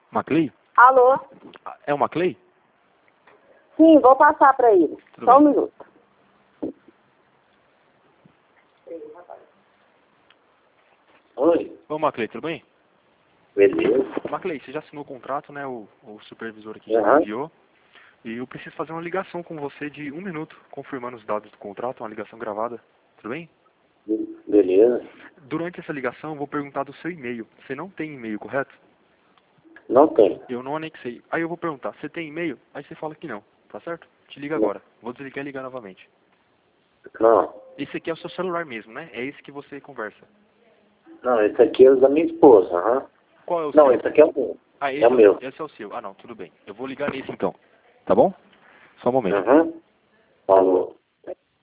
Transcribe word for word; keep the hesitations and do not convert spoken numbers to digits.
Maclay? Alô? É o Maclay? Sim, vou passar para ele. Tudo Só um bem. minuto. Oi, Ô, Maclay, tudo bem? beleza? Maclay, você já assinou o contrato, né? O, o supervisor aqui já Aham. enviou. E eu preciso fazer uma ligação com você de um minuto, confirmando os dados do contrato, uma ligação gravada. Tudo bem? Beleza. Durante essa ligação, eu vou perguntar do seu e-mail. Você não tem e-mail, correto? Não tem. Eu não anexei. Aí eu vou perguntar, você tem e-mail? Aí você fala que não, tá certo? Te liga Não. agora. Vou desligar e ligar novamente. Não. Esse aqui é o seu celular mesmo, né? É esse que você conversa. Não, esse aqui é o da minha esposa, aham. Qual é o Não, seu? esse aqui é o meu. Ah, esse É o meu. esse é o seu. Ah, não, tudo bem. Eu vou ligar nesse então. Tá bom? Só um momento. Aham. Falou.